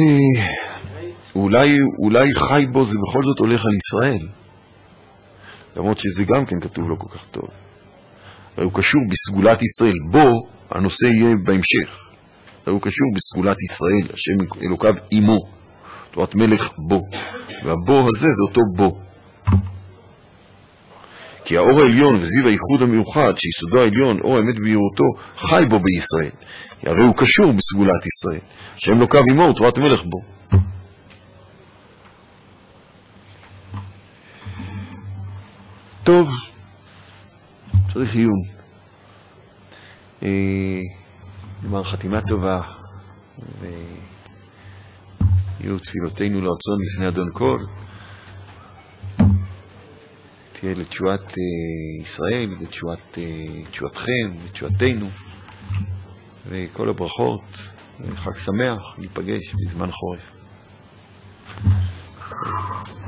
אולי חי בו זה בכל זאת הולך על ישראל. למרות שזה גם כן כתוב לא כל כך טוב. הוא קשור בסגולת ישראל. בו הנושא יהיה בהמשך. הוא קשור בסגולת ישראל. השם אלוקיו עמו. תורת מלך בו. והבו הזה זה אותו בו. כי האור העליון וזיו הייחוד המיוחד שיסודו העליון, אור האמת בבהירותו, חי בו בישראל. הרי הוא קשור בסגולת ישראל. השם אלוקיו עמו, תורת מלך בו. טוב, צריך עיון. נאמר חתימה טובה, ויהיו תפילותינו לרצון לפני אדון כל, תהיה לתשועת ישראל, לתשועתכם, לתשועתנו, וכל הברכות, חג שמח, ניפגש בזמן חורף.